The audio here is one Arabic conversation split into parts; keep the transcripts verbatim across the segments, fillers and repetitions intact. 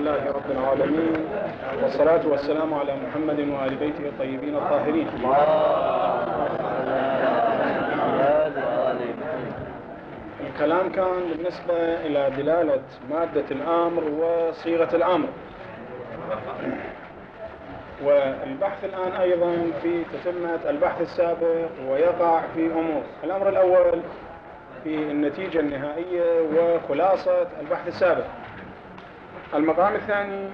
لله رب العالمين، والصلاة والسلام على محمد وآل بيته الطيبين الطاهرين. الكلام كان بالنسبة إلى دلالة مادة الأمر وصيغة الأمر، والبحث الآن أيضا في تتمة البحث السابق ويقع في أمور. الأمر الأول في النتيجة النهائية وخلاصة البحث السابق. المقام الثاني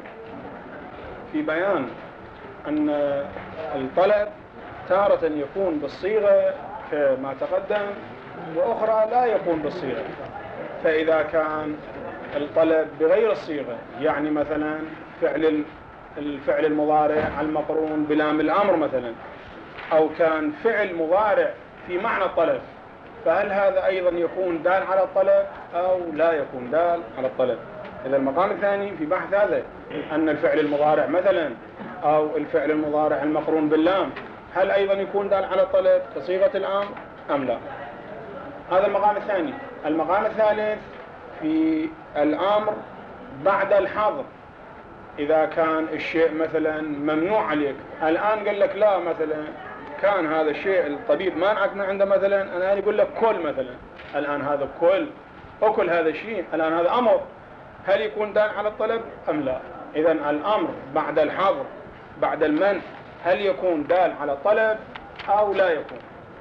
في بيان أن الطلب تارة يكون بالصيغة كما تقدم، وأخرى لا يكون بالصيغة. فإذا كان الطلب بغير الصيغة، يعني مثلا فعل الفعل المضارع المقرون بلام الأمر مثلا، أو كان فعل مضارع في معنى الطلب، فهل هذا أيضا يكون دال على الطلب أو لا يكون دال على الطلب؟ إذا المقام الثاني في بحث هذا أن الفعل المضارع مثلا أو الفعل المضارع المقرون باللام هل أيضا يكون دال على الطلب كصيغة الأمر أم لا؟ هذا المقام الثاني. المقام الثالث في الأمر بعد الحظر. إذا كان الشيء مثلا ممنوع عليك، الآن قال لك لا، مثلا كان هذا الشيء الطبيب مانعك من عنده، مثلا أنا يقول لك كل مثلا، الآن هذا كل أكل هذا الشيء، الآن هذا أمر، هل يكون دال على الطلب أم لا؟ إذن الأمر بعد الحظر بعد المنع هل يكون دال على الطلب أو لا يكون؟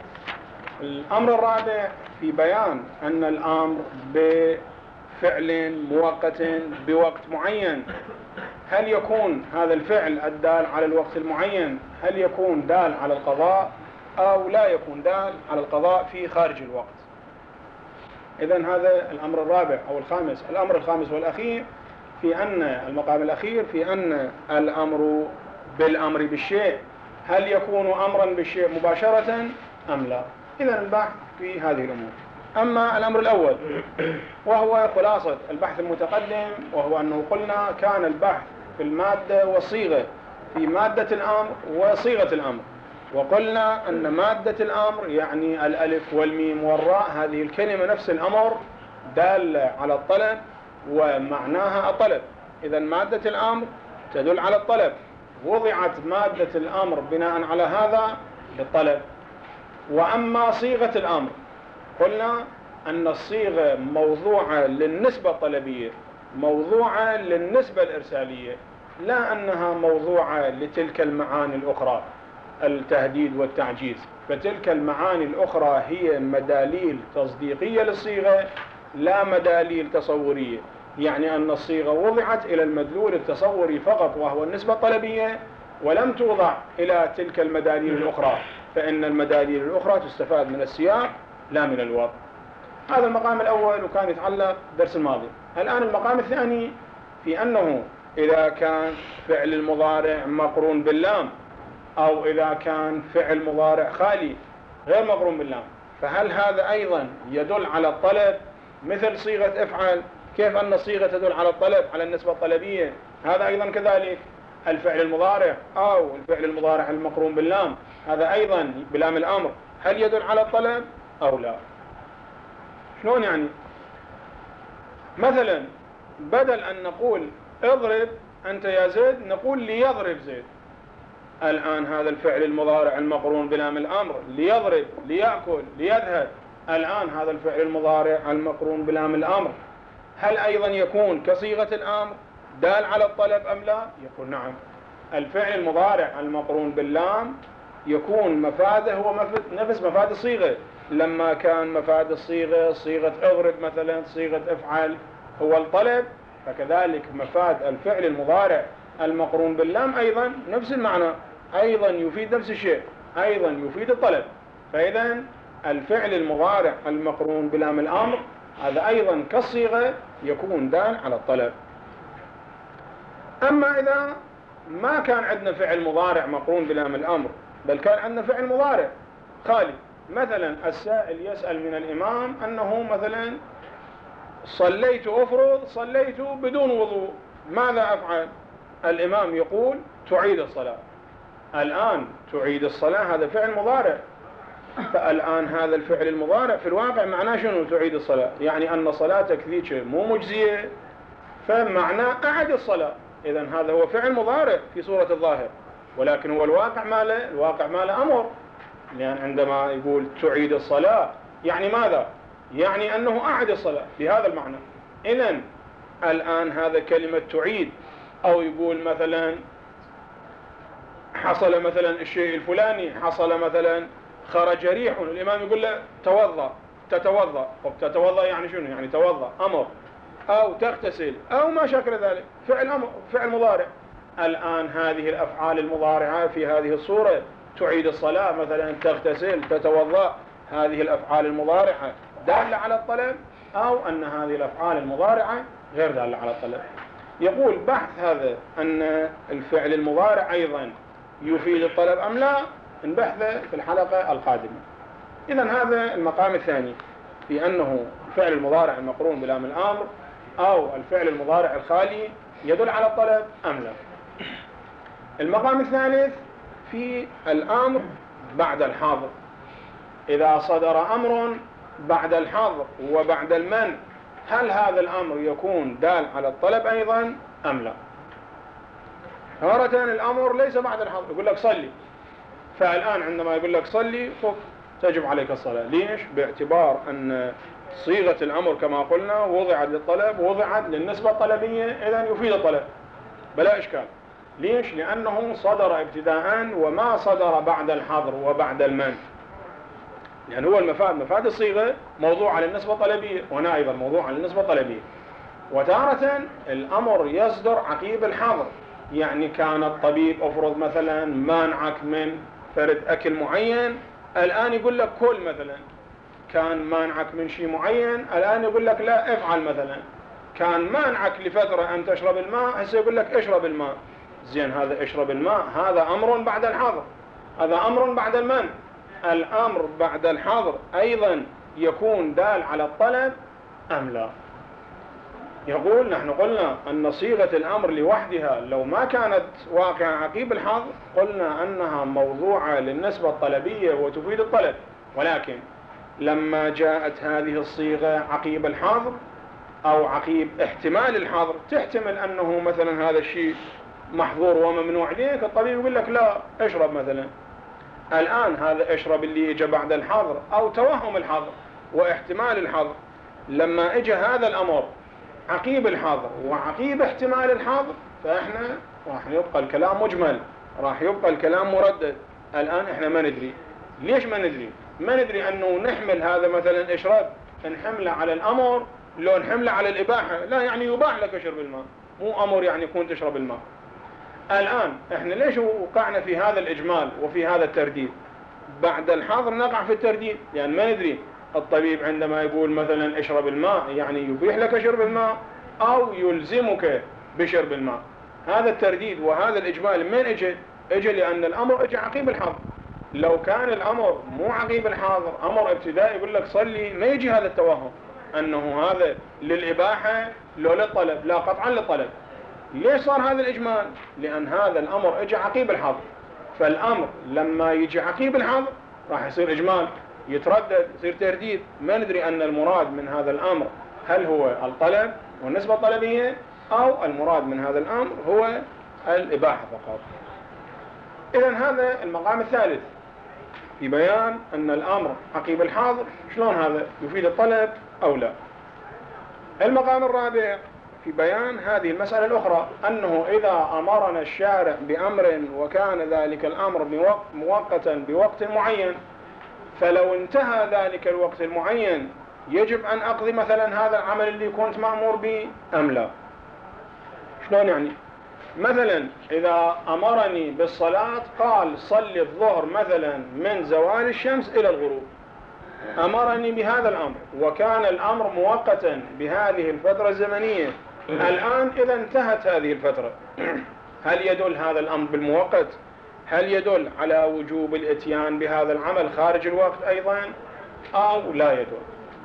الأمر الرابع في بيان أن الأمر بفعل مؤقت بوقت معين، هل يكون هذا الفعل الدال على الوقت المعين هل يكون دال على القضاء أو لا يكون دال على القضاء في خارج الوقت؟ إذن هذا الأمر الرابع أو الخامس. الأمر الخامس والأخير في أن المقام الأخير في أن الأمر بالأمر بالشيء هل يكون أمرا بالشيء مباشرة أم لا؟ إذن البحث في هذه الأمور. أما الأمر الأول وهو خلاصة البحث المتقدم، وهو أنه قلنا كان البحث في المادة والصيغة، في مادة الأمر وصيغة الأمر. وقلنا أن مادة الأمر يعني الألف والميم والراء، هذه الكلمة نفس الأمر دالة على الطلب ومعناها الطلب. إذن مادة الأمر تدل على الطلب، وضعت مادة الأمر بناء على هذا للطلب. وأما صيغة الأمر قلنا أن الصيغة موضوعة للنسبة الطلبية، موضوعة للنسبة الإرسالية، لا أنها موضوعة لتلك المعاني الأخرى التهديد والتعجيز. فتلك المعاني الأخرى هي مداليل تصديقية للصيغة لا مداليل تصورية، يعني أن الصيغة وضعت إلى المدلول التصوري فقط وهو النسبة الطلبية، ولم توضع إلى تلك المداليل الأخرى، فإن المداليل الأخرى تستفاد من السياق لا من الوضع. هذا المقام الأول وكان يتعلق درس الماضي. الآن المقام الثاني في أنه إذا كان فعل المضارع مقرون باللام، أو إذا كان فعل مضارع خالي غير مقرون باللام، فهل هذا أيضا يدل على الطلب مثل صيغة افعل؟ كيف أن الصيغة تدل على الطلب على النسبة الطلبية، هذا أيضا كذلك الفعل المضارع أو الفعل المضارع المقرون باللام هذا أيضا بلام الأمر هل يدل على الطلب أو لا؟ شلون يعني؟ مثلا بدل أن نقول اضرب أنت يا زيد نقول ليضرب زيد. الآن هذا الفعل المضارع المقرون بلام الأمر ليضرب ليأكل ليذهب، الآن هذا الفعل المضارع المقرون بلام الأمر هل أيضا يكون كصيغة الأمر دال على الطلب أم لا؟ يقول نعم. الفعل المضارع المقرون باللام يكون مفاده هو نفس مفاد الصيغة. لما كان مفاد الصيغة صيغة اضرب مثلا، صيغة افعل هو الطلب، فكذلك مفاد الفعل المضارع المقرون باللام أيضا نفس المعنى، أيضا يفيد نفس الشيء، أيضا يفيد الطلب. فإذا الفعل المضارع المقرون بلام الأمر هذا أيضا كالصيغة يكون دال على الطلب. أما إذا ما كان عندنا فعل مضارع مقرون بلام الأمر، بل كان عندنا فعل مضارع خالي، مثلا السائل يسأل من الإمام أنه مثلا صليت أفرض صليت بدون وضوء، ماذا أفعل؟ الإمام يقول تعيد الصلاة. الآن تعيد الصلاة هذا فعل مضارع، فالآن هذا الفعل المضارع في الواقع معناه شنو تعيد الصلاة؟ يعني أن صلاتك ذيك مو مجزية، فمعناه أعد الصلاة. إذن هذا هو فعل مضارع في صورة الظاهر، ولكن هو الواقع ماله الواقع ماله أمر، لأن عندما يقول تعيد الصلاة يعني ماذا؟ يعني أنه أعد الصلاة بهذا المعنى. إذن الآن هذا كلمة تعيد، أو يقول مثلا حصل مثلا الشيء الفلاني، حصل مثلا خرج ريح، الإمام يقول له توضأ، تتوضأ. طب تتوضأ يعني شنو؟ يعني توضأ أمر، أو تغتسل أو ما شكل ذلك، فعل أمر فعل مضارع. الآن هذه الأفعال المضارعة في هذه الصورة، تعيد الصلاة مثلا، تغتسل، تتوضأ، هذه الأفعال المضارعة دالة على الطلب، أو أن هذه الأفعال المضارعة غير دالة على الطلب. يقول بحث هذا أن الفعل المضارع أيضا يفيد الطلب أم لا، نبحثه في الحلقة القادمة. إذن هذا المقام الثاني في أنه الفعل المضارع المقرون بلام الأمر أو الفعل المضارع الخالي يدل على الطلب أم لا. المقام الثالث في الأمر بعد الحاضر، إذا صدر أمر بعد الحاضر وبعد المنع، هل هذا الأمر يكون دال على الطلب أيضا أم لا؟ تارة الأمر ليس بعد الحاضر، يقول لك صلي، فالآن عندما يقول لك صلي تجب عليك الصلاة. ليش؟ باعتبار أن صيغة الأمر كما قلنا وضعت للطلب، وضعت للنسبة الطلبية، إذن يفيد الطلب بلا إشكال. ليش؟ لأنه صدر ابتداء وما صدر بعد الحظر وبعد المنع، لأن هو المفاد مفاد الصيغة موضوع للنسبة الطلبية، هنا أيضا موضوع للنسبة الطلبية. وتارة الأمر يصدر عقيب الحظر، يعني كان الطبيب أفرض مثلا مانعك من فرد أكل معين، الآن يقول لك كل مثلا. كان مانعك من شيء معين، الآن يقول لك لا افعل مثلا. كان مانعك لفترة أن تشرب الماء، هسه يقول لك اشرب الماء. زين، هذا اشرب الماء هذا أمر بعد الحظر، هذا أمر بعد المنع. الأمر بعد الحظر أيضا يكون دال على الطلب أم لا؟ يقول نحن قلنا أن صيغة الأمر لوحدها لو ما كانت واقعا عقيب الحظر قلنا أنها موضوعة للنسبة الطلبية وتفيد الطلب، ولكن لما جاءت هذه الصيغة عقيب الحظر أو عقيب احتمال الحظر، تحتمل أنه مثلا هذا الشيء محظور وممنوع عليك، الطبيب يقول لك لا اشرب مثلا. الآن هذا اشرب اللي اجى بعد الحظر أو توهم الحظر واحتمال الحظر، لما اجى هذا الأمر عقيب الحظر وعقيب احتمال الحظر، فإحنا راح يبقى الكلام مجمل، راح يبقى الكلام مردد. الآن إحنا ما ندري. ليش ما ندري؟ ما ندري أنه نحمل هذا مثلا اشرب نحمله على الأمر لو نحمله على الإباحة. لا، يعني يباح لك شرب الماء، مو أمر يعني يكون تشرب الماء. الآن إحنا ليش وقعنا في هذا الإجمال وفي هذا الترديد؟ بعد الحظر نقع في الترديد، يعني ما ندري الطبيب عندما يقول مثلا اشرب الماء يعني يبيح لك شرب الماء أو يلزمك بشرب الماء. هذا الترديد وهذا الإجمال من اجى؟ اجى لأن الأمر اجى عقيب الحظر. لو كان الأمر مو عقيب الحظر، أمر ابتدائي يقول لك صلي، ما يجي هذا التوهم أنه هذا للإباحة لو للطلب، لا قطعا للطلب. ليش صار هذا الإجمال؟ لأن هذا الأمر اجى عقيب الحظر، فالأمر لما يجي عقيب الحظر راح يصير إجمال، يتردد، يصير ترديد. ما ندري أن المراد من هذا الأمر هل هو الطلب والنسبة الطلبية أو المراد من هذا الأمر هو الإباحة فقط. إذن هذا المقام الثالث في بيان أن الأمر عقيب الحاضر، شلون هذا يفيد الطلب أو لا. المقام الرابع في بيان هذه المسألة الأخرى، أنه إذا أمرنا الشارع بأمر وكان ذلك الأمر مؤقتا بوقت معين، فلو انتهى ذلك الوقت المعين يجب أن أقضي مثلا هذا العمل اللي كنت مأمور به أم لا. شلون يعني؟ مثلا إذا أمرني بالصلاة قال صلي الظهر مثلا من زوال الشمس إلى الغروب، أمرني بهذا الأمر وكان الأمر مؤقتا بهذه الفترة الزمنية. الآن إذا انتهت هذه الفترة، هل يدل هذا الأمر بالمؤقت؟ هل يدل على وجوب الاتيان بهذا العمل خارج الوقت أيضا أو لا يدل؟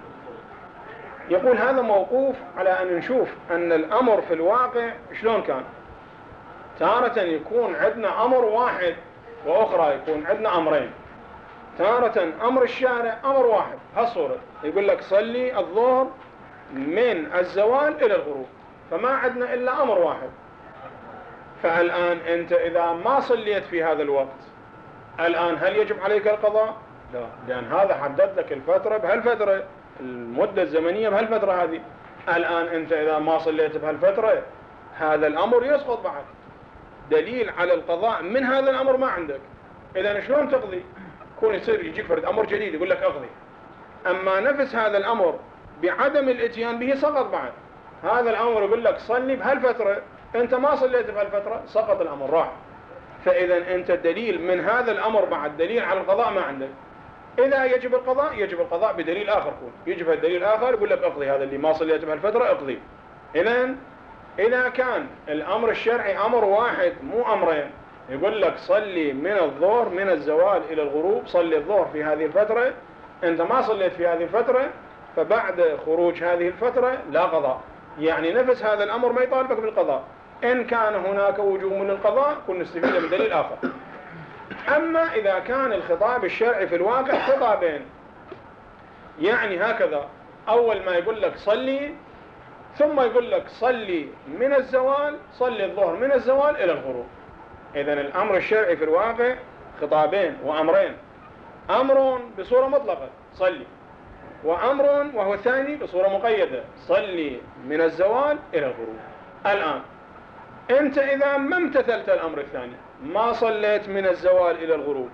يقول هذا موقوف على أن نشوف أن الأمر في الواقع شلون كان. تارة يكون عندنا أمر واحد وأخرى يكون عندنا أمرين. تارة أمر الشارع أمر واحد، هالصورة يقول لك صلي الظهر من الزوال إلى الغروب، فما عندنا إلا أمر واحد. فالآن أنت إذا ما صليت في هذا الوقت، الآن هل يجب عليك القضاء؟ لا، لأن هذا حدد لك الفترة بهالفترة، المدة الزمنية بهالفترة هذه. الآن أنت إذا ما صليت بهالفترة هذا الأمر يسقط بعد، دليل على القضاء من هذا الأمر ما عندك. إذا شلون تقضي؟ يكون يصير يجيك فرد أمر جديد يقول لك أقضي، أما نفس هذا الأمر بعدم الاتيان به سقط بعد. هذا الأمر يقول لك صلي بهالفترة، أنت ما صليت بهالفترة، سقط الأمر راح. فإذا أنت دليل من هذا الأمر بعد دليل على القضاء ما عندك. إذا يجب القضاء يجب القضاء بدليل آخر، يكون يجب الدليل آخر يقول لك اقضي هذا اللي ما صليت بهالفترة اقضي. إذا إذا كان الأمر الشرعي أمر واحد مو أمرين، يقول لك صلي من الظهر من الزوال إلى الغروب، صلي الظهر في هذه الفترة، أنت ما صليت في هذه الفترة، فبعد خروج هذه الفترة لا قضاء. يعني نفس هذا الأمر ما يطالبك بالقضاء. إن كان هناك وجوب من القضاء كن نستفيد من دليل آخر. أما إذا كان الخطاب الشرعي في الواقع خطابين، يعني هكذا، أول ما يقول لك صلي ثم يقول لك صلي من الزوال، صلي الظهر من الزوال إلى الغروب. إذن الأمر الشرعي في الواقع خطابين وأمرين، أمر بصورة مطلقة صلي، وأمر وهو ثاني بصورة مقيدة صلي من الزوال إلى الغروب. الآن أنت إذا ما امتثلت الأمر الثاني، ما صليت من الزوال إلى الغروب،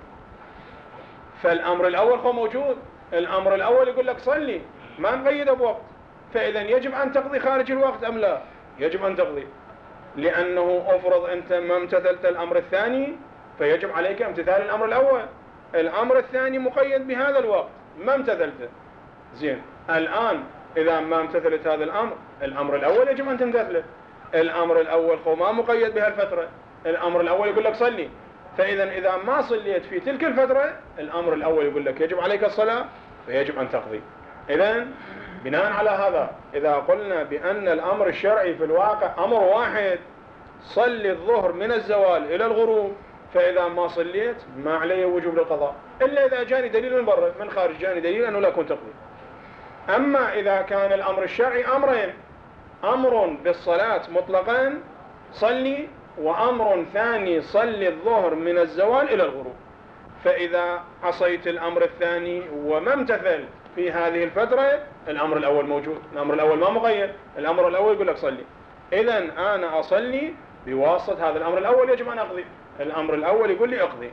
فالأمر الأول هو موجود. الأمر الأول يقول لك صلي، ما مقيد بوقت، فإذا يجب أن تقضي خارج الوقت أم لا؟ يجب أن تقضي، لأنه أفرض أنت ما امتثلت الأمر الثاني فيجب عليك امتثال الأمر الأول. الأمر الثاني مقيد بهذا الوقت ما امتثلته. زين، الآن إذا ما امتثلت هذا الأمر، الأمر الأول يجب أن تمتثله. الأمر الأول هو ما مقيد بهالفترة، الأمر الأول يقول لك صلي، فإذا إذا ما صليت في تلك الفترة الأمر الأول يقول لك يجب عليك الصلاة فيجب أن تقضي. إذا بناء على هذا إذا قلنا بأن الأمر الشرعي في الواقع أمر واحد، صلي الظهر من الزوال إلى الغروب، فإذا ما صليت ما عليه وجوب للقضاء، إلا إذا جاني دليل من برا من خارج، جاني دليل أنه لا كنت تقضي. أما إذا كان الأمر الشرعي أمرين، أمر بالصلاة مطلقا صلي، وأمر ثاني صلي الظهر من الزوال إلى الغروب، فإذا عصيت الأمر الثاني وما امتثل في هذه الفترة الأمر الأول موجود، الأمر الأول ما مقيد، الأمر الأول يقول لك صلي. إذا أنا أصلي بواسطة هذا الأمر الأول يجب أن أقضي، الأمر الأول يقول لي أقضي.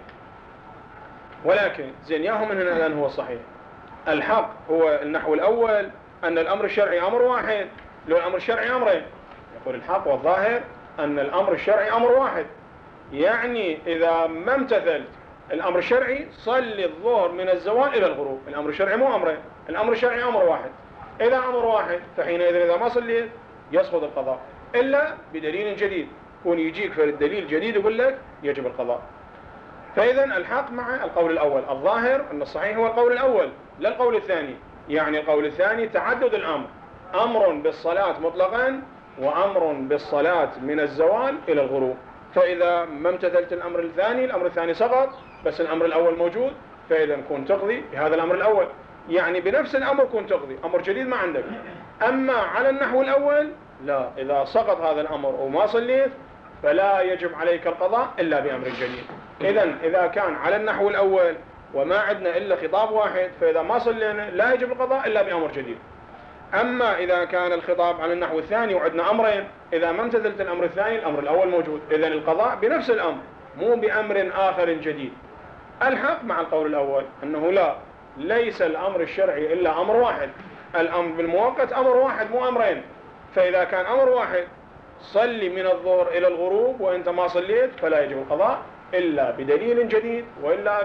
ولكن زين ياهو من هنا الآن هو الصحيح، الحق هو النحو الأول أن الأمر الشرعي أمر واحد، لو الأمر الشرعي أمرين. يقول الحق والظاهر أن الأمر الشرعي أمر واحد، يعني إذا ما امتثلت الأمر الشرعي صلي الظهر من الزوال إلى الغروب، الأمر الشرعي مو أمرين، الأمر الشرعي أمر واحد. إذا أمر واحد فحينئذ إذا ما صليت يسقط القضاء، إلا بدليل جديد، يكون يجيك في الدليل جديد يقول لك يجب القضاء. فإذا الحق مع القول الأول، الظاهر أن الصحيح هو القول الأول لا القول الثاني. يعني القول الثاني تعدد الأمر، أمر بالصلاة مطلقا وأمر بالصلاة من الزوال إلى الغروب، فإذا ما امتثلت الأمر الثاني الأمر الثاني سقط، بس الأمر الأول موجود، فإذا كن تقضي بهذا الأمر الأول، يعني بنفس الأمر كن تقضي، أمر جديد ما عندك. أما على النحو الأول لا، إذا سقط هذا الأمر وما صليت فلا يجب عليك القضاء إلا بأمر جديد. إذا إذا كان على النحو الأول وما عندنا إلا خطاب واحد، فإذا ما صلينا لا يجب القضاء إلا بأمر جديد. أما إذا كان الخطاب على النحو الثاني وعندنا أمرين، إذا ما امتثلت الأمر الثاني الأمر الأول موجود، إذن القضاء بنفس الأمر مو بأمر آخر جديد. الحق مع القول الأول أنه لا، ليس الأمر الشرعي إلا أمر واحد، الأمر بالمؤقت أمر واحد مو أمرين. فإذا كان أمر واحد صلي من الظهر إلى الغروب وأنت ما صليت فلا يجب القضاء إلا بدليل جديد وإلا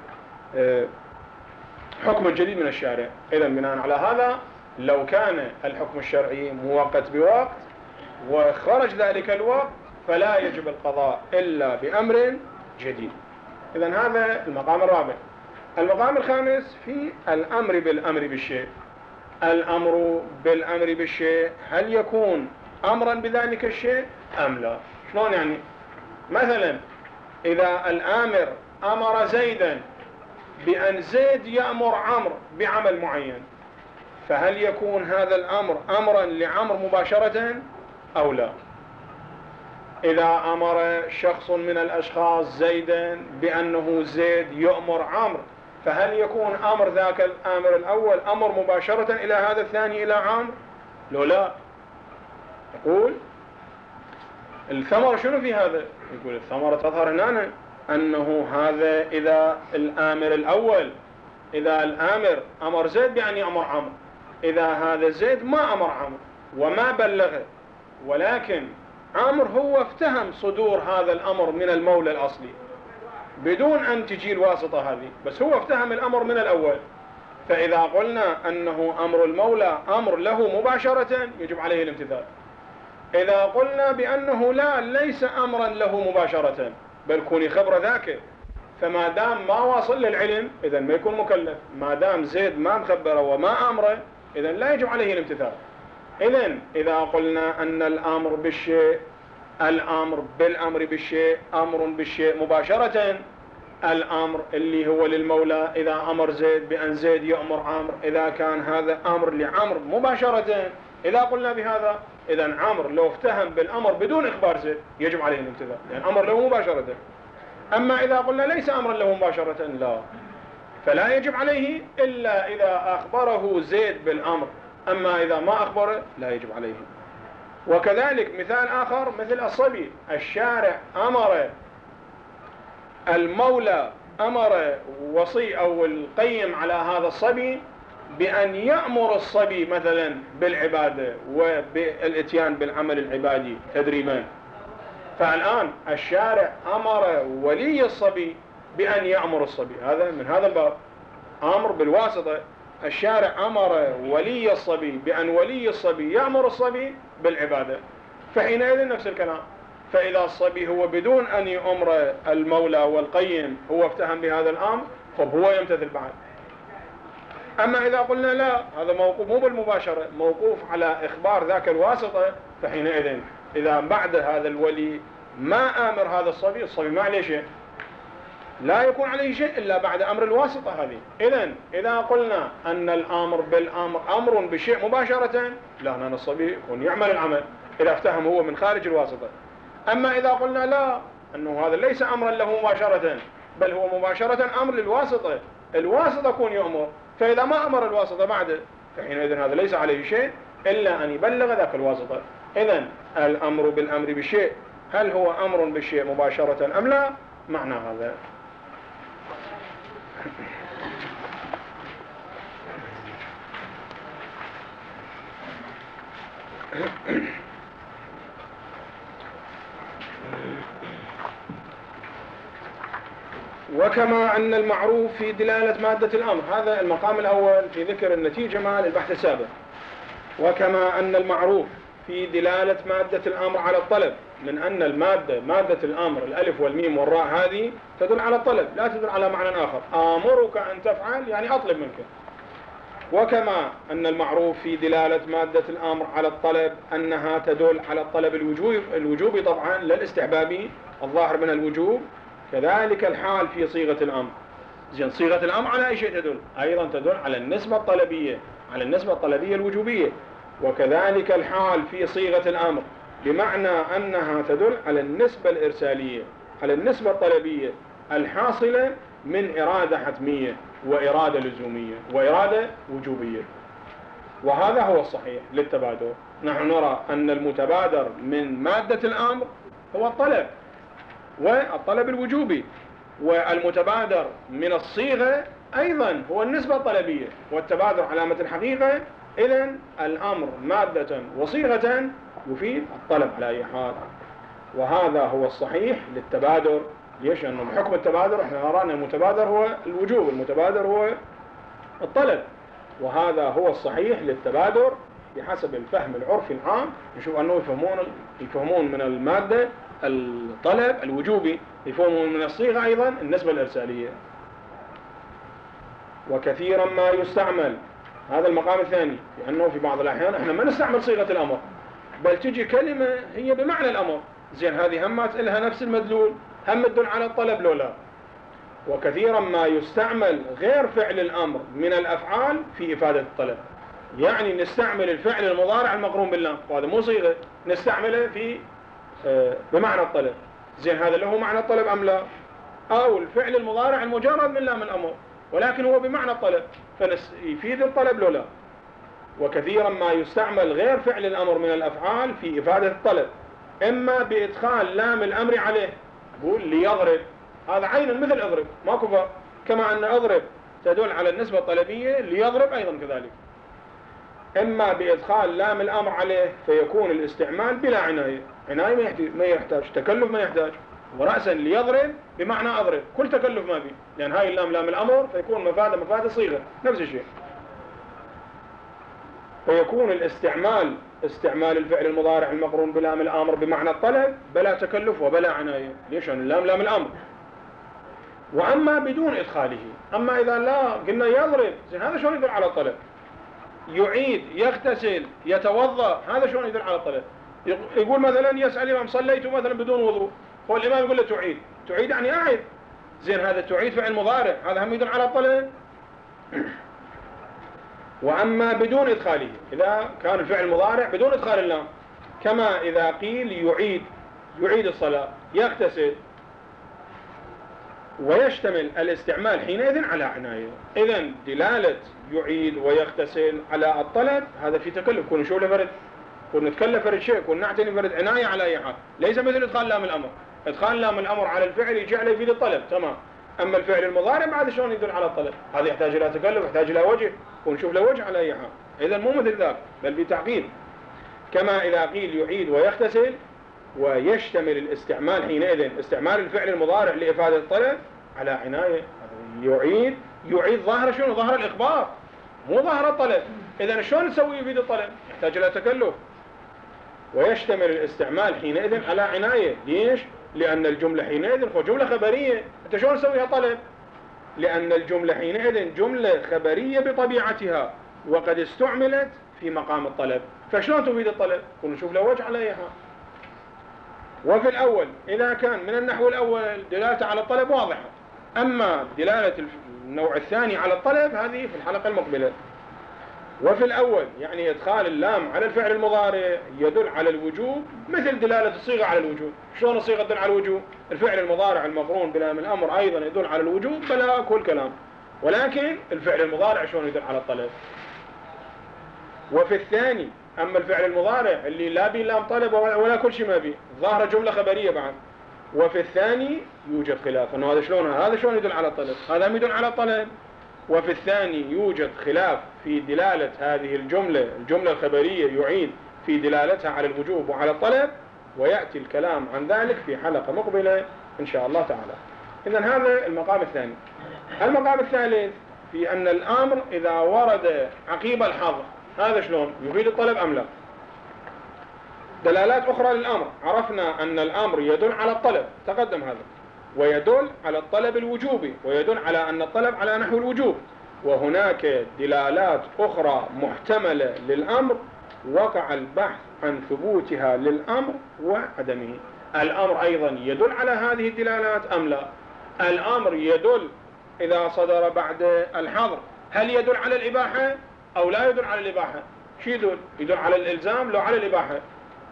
بحكم جديد من الشارع. إذن بناء على هذا لو كان الحكم الشرعي موقت بوقت وخرج ذلك الوقت فلا يجب القضاء إلا بأمر جديد. إذن هذا المقام الرابع. المقام الخامس في الأمر بالأمر بالشيء. الأمر بالأمر بالشيء هل يكون أمرا بذلك الشيء أم لا؟ شلون يعني؟ مثلا إذا الآمر أمر زيدا بأن زيد يأمر عمرو بعمل معين، فهل يكون هذا الأمر أمرا لعمرو مباشرة أو لا. إذا أمر شخص من الأشخاص زيدا بأنه زيد يؤمر عمرو، فهل يكون أمر ذاك الآمر الأول أمر مباشرة إلى هذا الثاني إلى عمرو؟ لو لا. يقول الثمرة شنو في هذا؟ يقول الثمرة تظهر هنا أنه هذا إذا الآمر الأول، إذا الآمر أمر زيد بأن يأمر عمرو، إذا هذا زيد ما أمر عمرو وما بلغه، ولكن عمرو هو افتهم صدور هذا الأمر من المولى الأصلي بدون أن تجي الواسطة هذه، بس هو افتهم الأمر من الأول، فإذا قلنا أنه أمر المولى أمر له مباشرة يجب عليه الامتثال. إذا قلنا بأنه لا، ليس أمرا له مباشرة بل كوني خبر ذاك، فما دام ما واصل للعلم إذن ما يكون مكلف، ما دام زيد ما مخبره وما أمره إذن لا يجب عليه الامتثال. إذن إذا قلنا أن الأمر بالشيء، الأمر بالأمر بالشيء أمر بالشيء مباشرة، الأمر اللي هو للمولى إذا أمر زيد بأن زيد يأمر عمرو، إذا كان هذا أمر لعمرو مباشرة، إذا قلنا بهذا إذن عمرو لو افتهم بالأمر بدون إخبار زيد يجب عليه الامتثال، يعني أمر له مباشرة. أما إذا قلنا ليس أمرا له مباشرة لا، فلا يجب عليه إلا إذا أخبره زيد بالأمر، أما إذا ما أخبره لا يجب عليه. وكذلك مثال آخر مثل الصبي، الشارع أمر المولى أمر وصي أو القيم على هذا الصبي بأن يأمر الصبي مثلا بالعبادة وبالاتيان بالعمل العبادي تدريبا، فالآن الشارع أمر ولي الصبي بأن يأمر الصبي، هذا من هذا الباب أمر بالواسطة. الشارع أمر ولي الصبي بأن ولي الصبي يأمر الصبي بالعبادة، فحينئذ نفس الكلام. فإذا الصبي هو بدون أن يأمر المولى والقيم هو افتهم بهذا الأمر فهو يمتثل بعد. أما إذا قلنا لا، هذا موقوف مو بالمباشرة، موقوف على إخبار ذاك الواسطة، فحينئذ إذا بعد هذا الولي ما آمر هذا الصبي، الصبي ما عليه شيء، لا يكون عليه شيء إلا بعد أمر الواسطة هذه. إذن إذا قلنا أن الأمر بالأمر أمر بشيء مباشرة، لا، هنا الصبي يكون يعمل العمل إذا افتهم هو من خارج الواسطة. أما إذا قلنا لا، أنه هذا ليس أمرا له مباشرة بل هو مباشرة أمر للواسطة، الواسطة يكون يأمر، فإذا ما أمر الواسطة بعده فحينئذ هذا ليس عليه شيء إلا أن يبلغ ذاك الواسطة. إذن الأمر بالأمر بالشيء، هل هو أمر بالشيء مباشرة أم لا؟ معنى هذا. وكما أن المعروف في دلالة مادة الأمر، هذا المقام الأول في ذكر النتيجة مع البحث السابق. وكما أن المعروف في دلالة مادة الأمر على الطلب، من أن المادة مادة الأمر الألف والميم والراء هذه تدل على الطلب لا تدل على معنى آخر، آمرك أن تفعل يعني أطلب منك. وكما أن المعروف في دلالة مادة الأمر على الطلب أنها تدل على الطلب الوجوب الوجوبي طبعا للاستحبابي الظاهر من الوجوب، كذلك الحال في صيغة الأمر. زين، صيغة الأمر على أي شيء تدل؟ أيضا تدل على النسبة الطلبية، على النسبة الطلبية الوجوبية. وكذلك الحال في صيغة الأمر بمعنى أنها تدل على النسبة الإرسالية، على النسبة الطلبية الحاصلة من إرادة حتمية وإرادة لزومية وإرادة وجوبية. وهذا هو الصحيح للتبادر. نحن نرى أن المتبادر من مادة الأمر هو الطلب والطلب الوجوبي، والمتبادر من الصيغة أيضا هو النسبة الطلبية والتبادر علامة الحقيقة. إذن الأمر مادة وصيغة يفيد الطلب على أي حال، وهذا هو الصحيح للتبادر. ليش؟ لأنه بحكم التبادر احنا نرى أن المتبادر هو الوجوب، المتبادر هو الطلب، وهذا هو الصحيح للتبادر بحسب الفهم العرفي العام. نشوف أنه يفهمون يفهمون من المادة الطلب الوجوبي، يفهمون من الصيغة أيضا النسبة الإرسالية. وكثيرا ما يستعمل، هذا المقام الثاني، لأنه في بعض الأحيان احنا ما نستعمل صيغة الأمر بل تجي كلمة هي بمعنى الأمر. زين، هذه هم لها نفس المدلول، هم تدل على الطلب لو لا. وكثيرا ما يستعمل غير فعل الأمر من الأفعال في إفادة الطلب. يعني نستعمل الفعل المضارع المقرون باللام، وهذا مو صيغة، نستعمله في بمعنى الطلب. زين هذا له معنى الطلب أم لا؟ أو الفعل المضارع المجرد من لام الأمر ولكن هو بمعنى الطلب، فيفيد الطلب له لا. وكثيرا ما يستعمل غير فعل الأمر من الأفعال في إفادة الطلب، إما بإدخال لام الأمر عليه، يقول ليضرب، هذا عين مثل اضرب ماكو فرق، كما أن اضرب تدل على النسبة الطلبية، ليضرب أيضا كذلك. إما بإدخال لام الأمر عليه فيكون الاستعمال بلا عناية، عناية ما يحتاج, ما يحتاج تكلف، ما يحتاج، ورأسا ليضرب بمعنى أضرب، كل تكلف ما فيه، لأن هاي اللام لام الأمر فيكون مفادة مفادة صيغة نفس الشيء. فيكون الاستعمال استعمال الفعل المضارع المقرون بلام الأمر بمعنى الطلب بلا تكلف وبلا عناية. ليش؟ اللام لام الأمر. وأما بدون إدخاله، أما إذا لا قلنا يضرب، زين هذا شلون يدل على الطلب؟ يعيد، يغتسل، يتوضأ، هذا شلون يدل على الطلب؟ يقول مثلا يسأل الإمام صليت مثلا بدون وضوء، هو الإمام يقول له تعيد، تعيد يعني أعيد، زين هذا تعيد فعل مضارع، هذا هم يدل على الطلب. وأما بدون إدخاله، إذا كان الفعل مضارع بدون إدخال اللام، كما إذا قيل يعيد، يعيد الصلاة، يغتسل، ويشتمل الاستعمال حينئذ على عناية. إذن دلالة يعيد ويغتسل على الطلب هذا في تكلف، كون نشوف له فرد، كون نتكلف فرد شيء، كون نعتني فرد عناية على أي حال، ليس مثل إدخال لام الأمر. إدخال لام الأمر على الفعل يجعل يفيد الطلب تمام، أما الفعل المضارع بعد شلون يدل على الطلب؟ هذا يحتاج إلى تكلف، يحتاج إلى وجه، ونشوف له وجه على أي حال. إذن مو مثل ذاك، بل بتعقيد. كما إذا قيل يعيد ويغتسل ويشتمل الاستعمال حينئذ استعمال الفعل المضارع لإفادة الطلب على عناية. يعيد، يعيد ظاهر شنو؟ ظاهر الإخبار، مو ظاهر الطلب. إذن شلون نسوي يفيد الطلب؟ يحتاج إلى تكلف. ويشتمل الاستعمال حينئذ على عناية. ليش؟ لأن الجملة حينئذ هو جملة خبرية، أنت شلون نسويها طلب؟ لأن الجملة حينئذ جملة خبرية بطبيعتها، وقد استعملت في مقام الطلب، فشلون تفيد الطلب؟ ونشوف له وجه على أي حال. وفي الأول إذا كان من النحو الأول دلالته على الطلب واضحة، أما دلالة النوع الثاني على الطلب هذه في الحلقة المقبلة. وفي الأول يعني إدخال اللام على الفعل المضارع يدل على الوجوب مثل دلالة الصيغة على الوجوب. شلون الصيغة تدل على الوجوب؟ الفعل المضارع المقرون بلام الأمر أيضا يدل على الوجوب بلا كل كلام، ولكن الفعل المضارع شلون يدل على الطلب. وفي الثاني أما الفعل المضارع اللي لا بي لام طلب ولا كل شيء ما بي، ظاهرة جملة خبرية بعد، وفي الثاني يوجد خلاف، أنه هذا شلون هذا شلون يدل على الطلب؟ هذا هم يدل على الطلب. وفي الثاني يوجد خلاف في دلالة هذه الجملة الجملة الخبرية يعيد في دلالتها على الوجوب وعلى الطلب، ويأتي الكلام عن ذلك في حلقة مقبلة إن شاء الله تعالى. إذن هذا المقام الثاني. المقام الثالث في أن الأمر إذا ورد عقيب الحظر، هذا شلون يفيد الطلب أم لا؟ دلالات أخرى للأمر، عرفنا أن الأمر يدل على الطلب، تقدم هذا، ويدل على الطلب الوجوبي، ويدل على أن الطلب على نحو الوجوب. وهناك دلالات أخرى محتملة للأمر وقع البحث عن ثبوتها للأمر وعدمه. الأمر أيضا يدل على هذه الدلالات أم لا؟ الأمر يدل إذا صدر بعد الحظر، هل يدل على الإباحة أو لا يدل على الإباحة؟ شو يدل؟ يدل على الإلزام لو على الإباحة.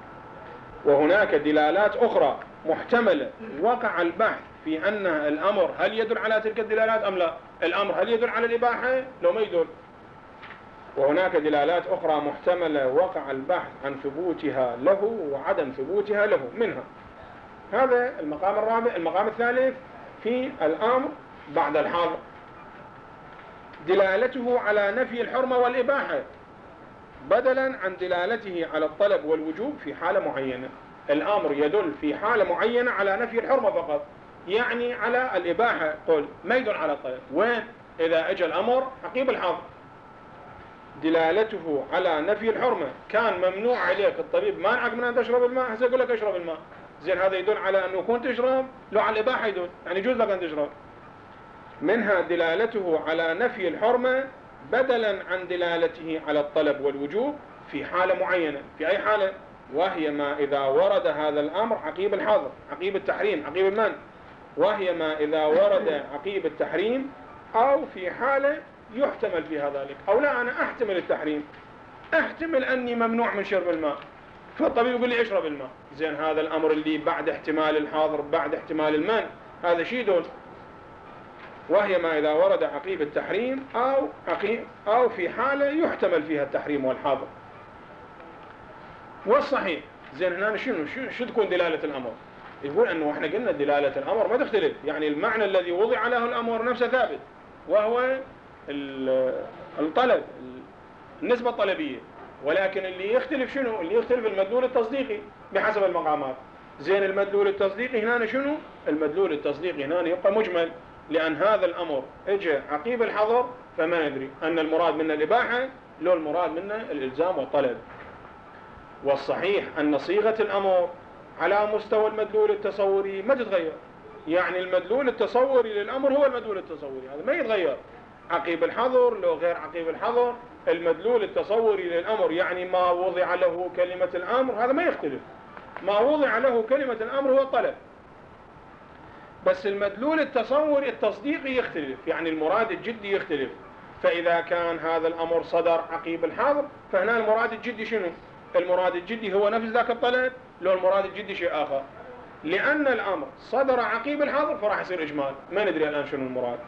وهناك دلالات أخرى محتملة وقع البحث في أن الأمر هل يدل على تلك الدلالات أم لا؟ الأمر هل يدل على الإباحة لو ما يدل؟ وهناك دلالات أخرى محتملة وقع البحث عن ثبوتها له وعدم ثبوتها له، منها هذا المقام الرابع. المقام الثالث في الأمر بعد الحظر دلالته على نفي الحرمة والإباحة بدلا عن دلالته على الطلب والوجوب في حالة معينة. الأمر يدل في حالة معينة على نفي الحرمة فقط، يعني على الإباحة، قل ما يدل على الطلب. وين؟ إذا اجى الأمر عقيب الحظر دلالته على نفي الحرمة، كان ممنوع عليك الطبيب مانعك من أن تشرب الماء، هسه يقول لك اشرب الماء، زين هذا يدل على أنه كنت تشرب، لو على الإباحة يدل، يعني يجوز لك أن تشرب. منها دلالته على نفي الحرمة بدلا عن دلالته على الطلب والوجوب في حالة معينة. في أي حالة؟ وهي ما إذا ورد هذا الأمر عقيب الحظر، عقيب التحريم، عقيب المنع. وهي ما إذا ورد عقيب التحريم أو في حالة يحتمل فيها ذلك، أو لا أنا أحتمل التحريم احتمل أني ممنوع من شرب الماء، فالطبيب يقول لي اشرب الماء. زين هذا الأمر اللي بعد احتمال الحاضر بعد احتمال المنع، هذا شيء دول. وهي ما إذا ورد عقيب التحريم أو عقيب أو في حالة يحتمل فيها التحريم والحاضر. والصحيح زين هنا شنو شو تكون دلالة الأمر؟ يقول أنه احنا قلنا دلالة الأمر ما تختلف، يعني المعنى الذي وضع له الأمر نفسه ثابت، وهو الطلب، النسبة الطلبية. ولكن اللي يختلف شنو؟ اللي يختلف المدلول التصديقي بحسب المقامات. زين المدلول التصديقي هنا شنو؟ المدلول التصديقي هنا يبقى مجمل، لأن هذا الأمر اجى عقيب الحظر، فما ندري أن المراد منه الإباحة لو المراد منه الإلزام والطلب. والصحيح أن صيغة الأمر على مستوى المدلول التصوري ما تتغير، يعني المدلول التصوري للأمر هو المدلول التصوري، هذا ما يتغير. عقيب الحظر لو غير عقيب الحظر، المدلول التصوري للأمر يعني ما وضع له كلمة الأمر هذا ما يختلف، ما وضع له كلمة الأمر هو الطلب. بس المدلول التصوري التصديقي يختلف، يعني المراد الجدي يختلف. فإذا كان هذا الأمر صدر عقيب الحظر، فهنا المراد الجدي شنو؟ المراد الجدي هو نفس ذاك الطلب، لو المراد الجدي شيء آخر. لأن الأمر صدر عقيب الحظر فراح يصير إجمال، ما ندري الآن شنو المراد.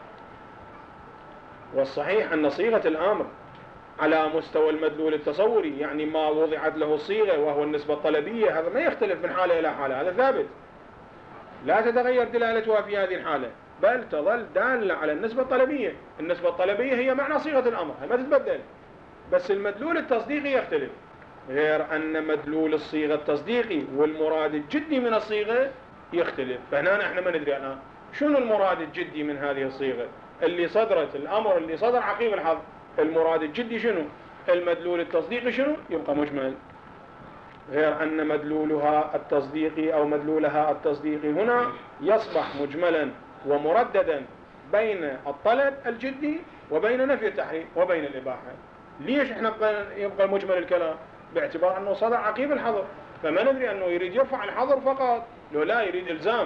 والصحيح أن صيغة الأمر على مستوى المدلول التصوري، يعني ما وضعت له صيغة وهو النسبة الطلبية، هذا ما يختلف من حالة إلى حالة، هذا ثابت، لا تتغير دلالتها في هذه الحالة، بل تظل دالة على النسبة الطلبية. النسبة الطلبية هي معنى صيغة الأمر، ما تتبدل. بس المدلول التصديقي يختلف، غير أن مدلول الصيغة التصديقي والمراد الجدي من الصيغة يختلف. فهنا نحن ما ندري الآن شنو المراد الجدي من هذه الصيغة اللي صدرت الأمر اللي صدر عقيب الحظر، المراد الجدي شنو؟ المدلول التصديقي شنو؟ يبقى مجمل. غير أن مدلولها التصديقي أو مدلولها التصديقي هنا يصبح مجملا ومرددا بين الطلب الجدي وبين نفي التحريم وبين الإباحة. ليش احنا يبقى مجمل الكلام؟ باعتبار أنه صدر عقيب الحظر، فما ندري أنه يريد يرفع الحظر فقط، لو لا يريد إلزام،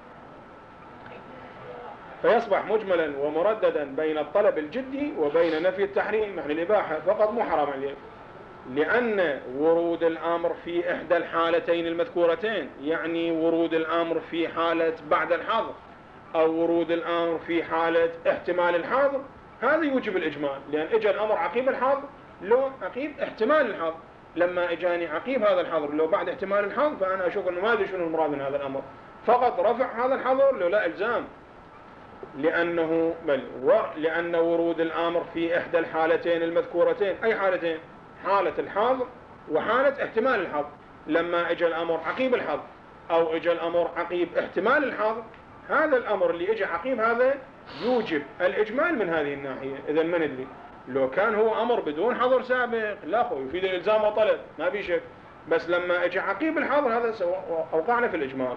فيصبح مجملا ومرددا بين الطلب الجدي وبين نفي التحريم، يعني الإباحة فقط مو حرام عليه. لأن ورود الأمر في إحدى الحالتين المذكورتين، يعني ورود الأمر في حالة بعد الحظر أو ورود الأمر في حالة احتمال الحظر، هذا يوجب الإجمال، لأن إجا الأمر عقيب الحظر لو عقيب احتمال الحظر. لما إجاني عقيب هذا الحظر لو بعد احتمال الحظر، فأنا أشوف أنه ما أدري شنو المراد من هذا الأمر، فقط رفع هذا الحظر لو لا إلزام. لأنه بل لأن ورود الأمر في إحدى الحالتين المذكورتين، أي حالتين؟ حالة الحظر وحالة احتمال الحظر. لما اجى الأمر عقيب الحظر أو اجى الأمر عقيب احتمال الحظر، هذا الأمر اللي اجى عقيب هذا يوجب الإجمال من هذه الناحية. إذا ما ندري لو كان هو أمر بدون حظر سابق لا خو يفيد الإلزام وطلب ما في شك، بس لما اجى عقيب الحظر هذا أوقعنا في الإجمال.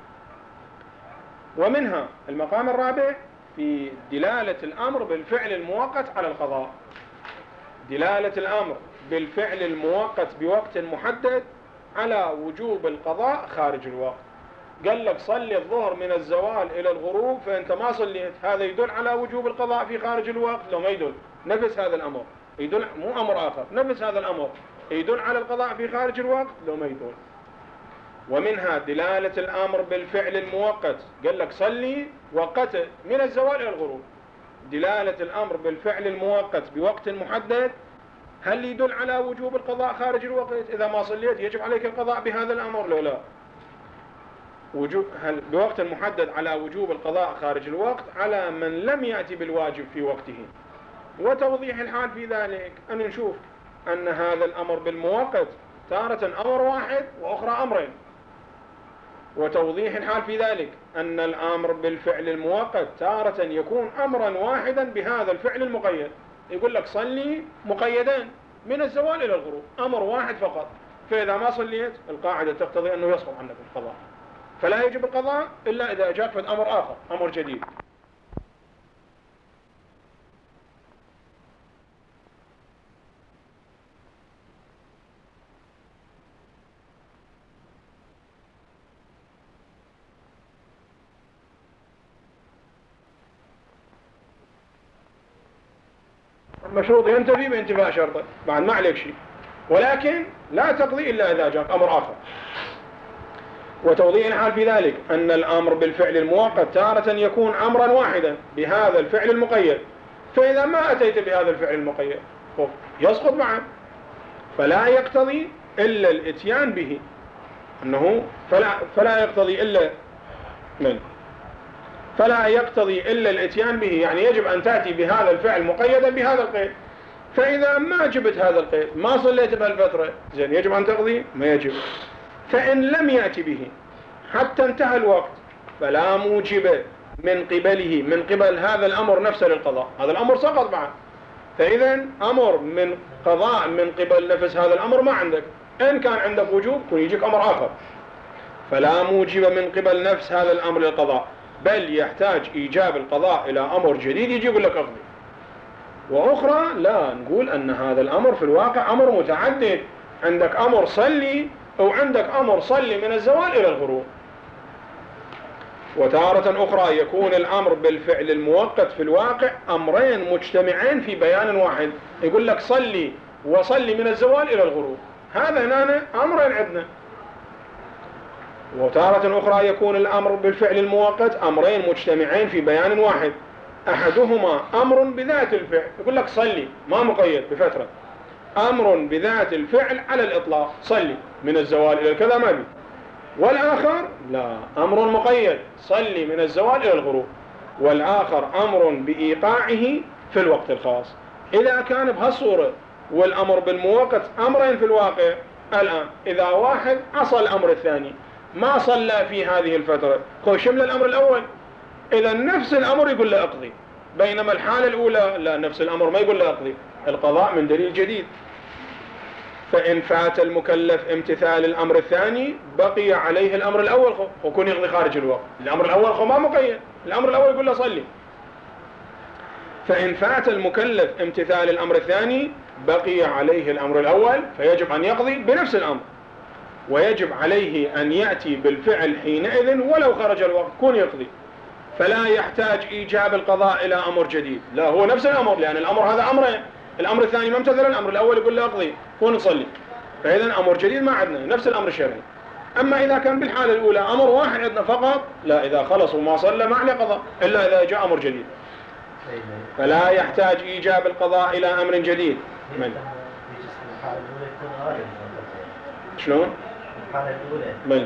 ومنها المقام الرابع في دلالة الأمر بالفعل المؤقت على القضاء. دلالة الأمر بالفعل المؤقت بوقت محدد على وجوب القضاء خارج الوقت. قال لك صلي الظهر من الزوال إلى الغروب فأنت ما صليت، هذا يدل على وجوب القضاء في خارج الوقت؟ لو ما يدل. نفس هذا الأمر يدل، مو أمر آخر، نفس هذا الأمر يدل على القضاء في خارج الوقت؟ لو ما يدل. ومنها دلالة الأمر بالفعل المؤقت، قال لك صلي وقت من الزوال إلى الغروب. دلالة الأمر بالفعل المؤقت بوقت محدد هل يدل على وجوب القضاء خارج الوقت؟ إذا ما صليت يجب عليك القضاء بهذا الأمر لو لا؟ وجوب هل بوقت محدد على وجوب القضاء خارج الوقت على من لم يأتي بالواجب في وقته. وتوضيح الحال في ذلك أن نشوف أن هذا الأمر بالمؤقت تارة أمر واحد وأخرى أمرين. وتوضيح الحال في ذلك أن الأمر بالفعل المؤقت تارة يكون أمرا واحدا بهذا الفعل المقيد. يقول لك صلي مقيدان من الزوال إلى الغروب، أمر واحد فقط، فإذا ما صليت القاعدة تقتضي أنه يسقط عنك القضاء، فلا يجب القضاء إلا إذا جاء في أمر آخر، أمر جديد. المشروط ينتفي بانتفاء شرطه، بعد ما عليك شيء. ولكن لا تقضي إلا إذا جاء أمر آخر. وتوضيح الحال في ذلك أن الأمر بالفعل المؤقت تارة يكون أمرا واحدا بهذا الفعل المقيد، فإذا ما أتيت بهذا الفعل المقيد يسقط معه، فلا يقتضي إلا الإتيان به، أنه فلا, فلا يقتضي إلا من فلا يقتضي إلا الإتيان به، يعني يجب أن تأتي بهذا الفعل مقيدا بهذا القيد. فإذا ما جبت هذا القيد، ما صليت بهالفترة، زين يجب أن تقضي؟ ما يجب. فإن لم يأتي به حتى انتهى الوقت فلا موجب من قبله، من قبل هذا الأمر نفسه للقضاء، هذا الأمر سقط معه. فإذا أمر من قضاء من قبل نفس هذا الأمر ما عندك. إن كان عندك وجوب يكون يجيك أمر آخر، فلا موجب من قبل نفس هذا الأمر للقضاء، بل يحتاج إيجاب القضاء إلى أمر جديد يجي يقول لك أقضي. وأخرى لا، نقول أن هذا الأمر في الواقع أمر متعدد، عندك أمر صلي أو عندك أمر صلي من الزوال إلى الغروب. وتارة أخرى يكون الأمر بالفعل المؤقت في الواقع أمرين مجتمعين في بيان واحد، يقول لك صلي وصلي من الزوال إلى الغروب، هذا هنا أمرين عندنا. وتارة أخرى يكون الأمر بالفعل المؤقت أمرين مجتمعين في بيان واحد، أحدهما أمر بذات الفعل، يقول لك صلي ما مقيد بفترة، أمر بذات الفعل على الإطلاق صلي من الزوال إلى الكذا ما بي. والآخر لا، أمر مقيد صلي من الزوال إلى الغروب، والآخر أمر بإيقاعه في الوقت الخاص. إذا كان بهالصورة والأمر بالمؤقت أمرين في الواقع، الآن إذا واحد عصى الأمر الثاني ما صلى في هذه الفترة، هو شمل الأمر الأول، إذا نفس الأمر يقول له أقضي، بينما الحالة الأولى لا، نفس الأمر ما يقول له أقضي، القضاء من دليل جديد. فإن فات المكلف امتثال الأمر الثاني بقي عليه الأمر الأول وكون يقضي خارج الوقت، الأمر الأول خو ما مقيد، الأمر الأول يقول له صلي. فإن فات المكلف امتثال الأمر الثاني بقي عليه الأمر الأول، فيجب أن يقضي بنفس الأمر، ويجب عليه أن يأتي بالفعل حينئذ ولو خرج الوقت كون يقضي، فلا يحتاج إيجاب القضاء إلى أمر جديد، لا هو نفس الأمر، لأن الأمر هذا أمرين، الأمر الثاني ما امتثل الأمر الأول يقول له أقضي كون نصلي، فإذا أمر جديد ما عندنا، نفس الأمر الشرعي. أما إذا كان بالحالة الأولى أمر واحد عندنا فقط، لا، إذا خلص وما صلى ما عليه قضاء إلا إذا جاء أمر جديد، فلا يحتاج إيجاب القضاء إلى أمر جديد. من؟ شلون؟ الحالة الأولى من؟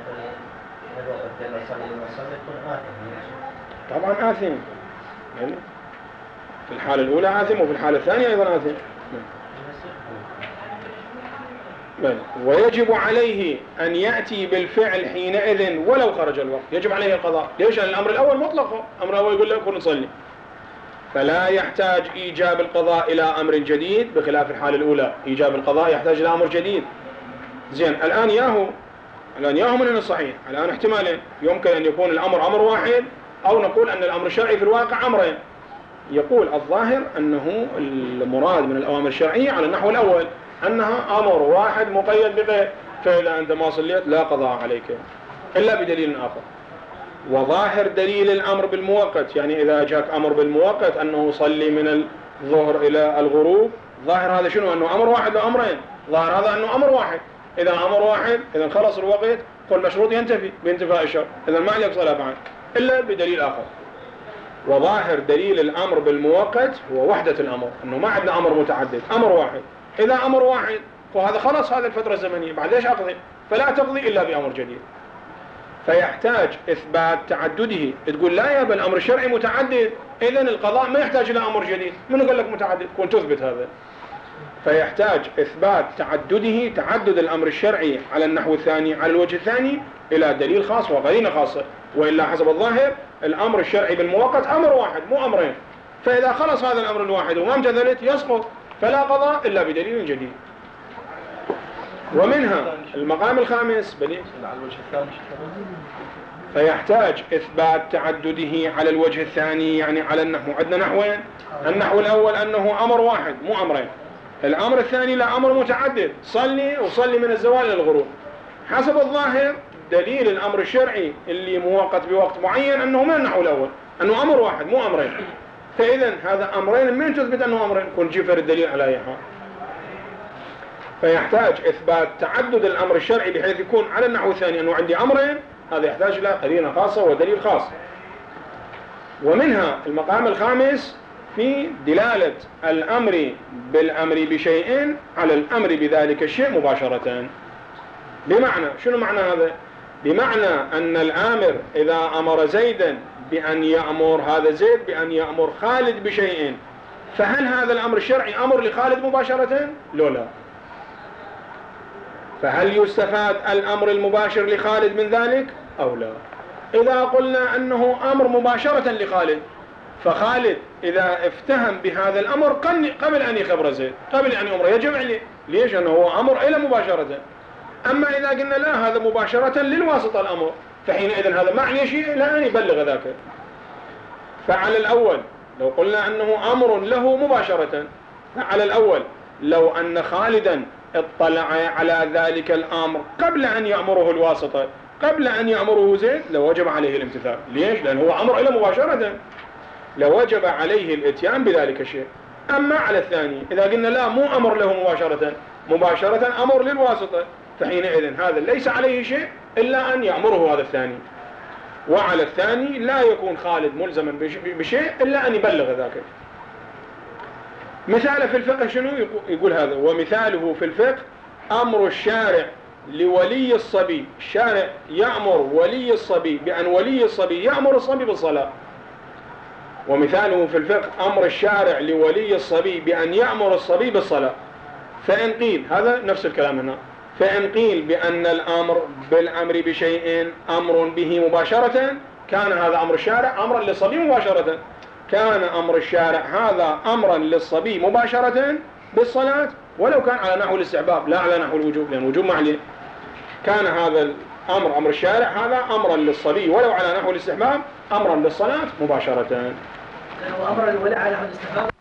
مثلا طبعا آثم، يعني في الحالة الأولى آثم وفي الحالة الثانية أيضا آثم. من؟ ويجب عليه أن يأتي بالفعل حينئذ ولو خرج الوقت، يجب عليه القضاء. ليش؟ لأن الأمر الأول مطلق، الأمر الأول يقول له كن نصلي، فلا يحتاج إيجاب القضاء إلى أمر جديد، بخلاف الحالة الأولى إيجاب القضاء يحتاج إلى أمر جديد. زين، الآن ياهو الآن ياهو من الصحيح، الآن احتمالين، يمكن أن يكون الأمر أمر واحد، أو نقول أن الأمر الشرعي في الواقع أمرين. يقول الظاهر أنه المراد من الأوامر الشرعية على النحو الأول أنها أمر واحد مقيد بقيد، فإذا أنت ما صليت لا قضاء عليك إلا بدليل آخر. وظاهر دليل الأمر بالمؤقت، يعني إذا جاك أمر بالمؤقت أنه صلي من الظهر إلى الغروب، ظاهر هذا شنو؟ أنه أمر واحد لا أمرين، ظاهر هذا أنه أمر واحد، إذا أمر واحد إذا خلص الوقت فالمشروط ينتفي بانتفاء الشرط، إذا ما عليك صلاة بعد إلا بدليل آخر. وظاهر دليل الأمر بالمؤقت هو وحدة الأمر، أنه ما عندنا أمر متعدد، أمر واحد، إذا أمر واحد فهذا خلص هذه الفترة الزمنية، بعد ليش أقضي؟ فلا تقضي إلا بأمر جديد. فيحتاج إثبات تعدده، تقول لا يا بل الأمر الشرعي متعدد، إذن القضاء ما يحتاج إلى أمر جديد، من قال لك متعدد؟ كنت تثبت هذا. فيحتاج إثبات تعدده، تعدد الأمر الشرعي على النحو الثاني على الوجه الثاني إلى دليل خاص وقرينة خاصة، وإلا حسب الظاهر الأمر الشرعي بالمؤقت أمر واحد مو أمرين، فإذا خلص هذا الأمر الواحد وما امتثلت يسقط، فلا قضاء إلا بدليل جديد. ومنها المقام الخامس بديل على الوجه الثاني، فيحتاج إثبات تعدده على الوجه الثاني، يعني على النحو، عندنا نحوين، النحو الأول أنه أمر واحد مو أمرين، الأمر الثاني لا أمر متعدد، صلي وصلي من الزوال إلى الغروب. حسب الظاهر دليل الأمر الشرعي اللي مؤقت بوقت معين أنه من النحو الأول أنه أمر واحد مو أمرين، فإذا هذا أمرين من تثبت أنه أمرين؟ كن جفر الدليل على أي حال. فيحتاج إثبات تعدد الأمر الشرعي بحيث يكون على النحو الثاني أنه عندي أمرين، هذا يحتاج إلى قرينة خاصة ودليل خاص. ومنها المقام الخامس في دلالة الأمر بالأمر بشيء على الأمر بذلك الشيء مباشرة. بمعنى شنو معنى هذا؟ بمعنى أن الآمر إذا أمر زيدا بأن يأمر هذا زيد بأن يأمر خالد بشيء، فهل هذا الأمر الشرعي أمر لخالد مباشرة؟ لا لا. فهل يستفاد الأمر المباشر لخالد من ذلك أو لا؟ إذا قلنا أنه أمر مباشرة لخالد، فخالد إذا افتهم بهذا الأمر قبل أن يخبر زيد قبل أن يأمر يجب عليه. ليش؟ أنه هو أمر إلى مباشرة. أما إذا قلنا لا هذا مباشرة للواسطة الأمر، فحينئذ هذا ما عليه شيء إلا أن يبلغ ذاك. فعلى الأول لو قلنا أنه أمر له مباشرة، فعلى الأول لو أن خالدا اطلع على ذلك الأمر قبل أن يأمره الواسطة قبل أن يأمره زيد لوجب عليه الامتثال. ليش؟ لأنه هو أمر إلى مباشرة، لوجب عليه الاتيان بذلك الشيء. أما على الثاني إذا قلنا لا مو أمر له مباشرة، مباشرة أمر للواسطة، فحينئذ هذا ليس عليه شيء إلا أن يأمره هذا الثاني. وعلى الثاني لا يكون خالد ملزما بشيء إلا أن يبلغ ذاك. مثال في الفقه شنو يقول هذا؟ ومثاله في الفقه أمر الشارع لولي الصبي، الشارع يأمر ولي الصبي بأن ولي الصبي يأمر الصبي بالصلاة. ومثاله في الفقه أمر الشارع لولي الصبي بأن يأمر الصبي بالصلاة. فإن قيل هذا نفس الكلام هنا، فإن قيل بأن الأمر بالأمر بشيء أمر به مباشرة كان هذا أمر الشارع أمرا للصبي مباشرة، كان أمر الشارع هذا أمرا للصبي مباشرة بالصلاة، ولو كان على نحو الاستحباب لا على نحو الوجوب، لأن الوجوب ما عليه. كان هذا الأمر أمر الشارع هذا أمرا للصبي ولو على نحو الاستحباب أمرا للصلاة مباشرة. هو أمر ولا على نحو الاستحباب.